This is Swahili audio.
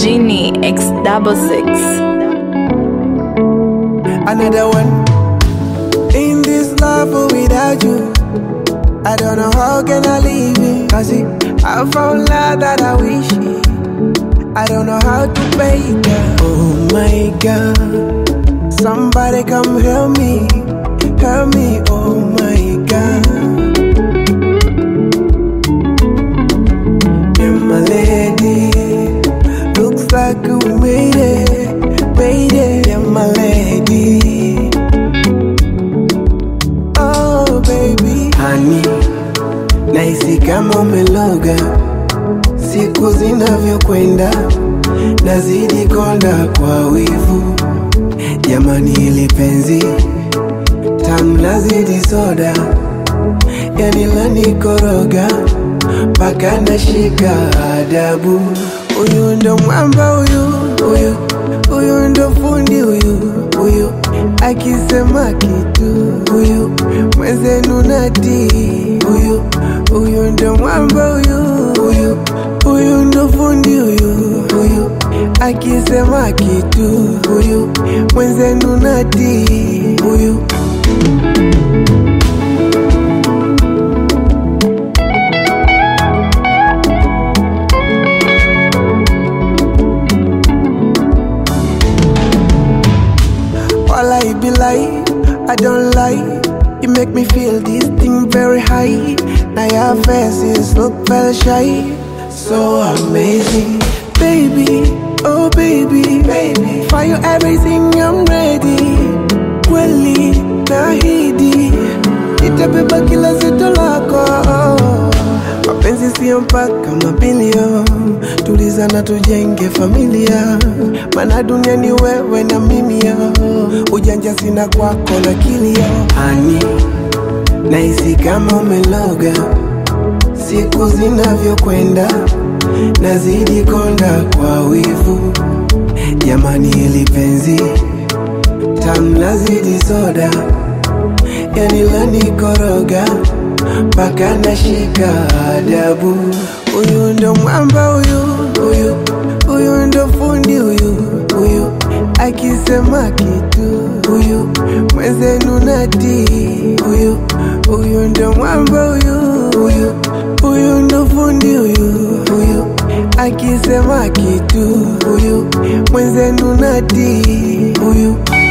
Genie X66. Another one. In this life without you, I don't know how can I leave it. Cause I found love that I wish it. I don't know how to pay it. Oh my God, somebody come help me, oh my God. You're my lady, looks like you made it, you're my lady. Oh baby, honey, naisi kama umeloga. Siku zinavyokwenda nazidi konda kwa wivu. Jamani ili penzi tamu nazidi soda, yani lanikoroga mpaka nashika adabu. Huyu ndo mwamba huyu ndo fundi huyu akisema kitu huyu mwenzenu nati huyu ndo mwamba huyu ndo fundi huyu akisema kitu huyu mwenzenu nati huyu. All I be like, I don't lie. You make me feel this thing very high. Now your faces look very shy, so amazing. Baby, oh baby, for you everything I'm ready. Kweli nahidi nitabeba kila zito lako. Mapenzi sio mpaka mabilio, tulizana tujenge familia. Maana dunia ni wewe na mimi yo, ujanja sina kwako na kilio. Honey, naisi kama umeloga. Siku zinavyokwenda nazidi konda kwa wivu. Jamani ili penzi tamu nazidi soda, yani lanikoroga mpaka nashika adabu. Huyu ndo mwamba huyu ndo fundi huyu akisema kitu huyu mwenzenu nati huyu ndo mwamba huyu ndo fundi huyu akisema kitu huyu mwenzenu nati huyu.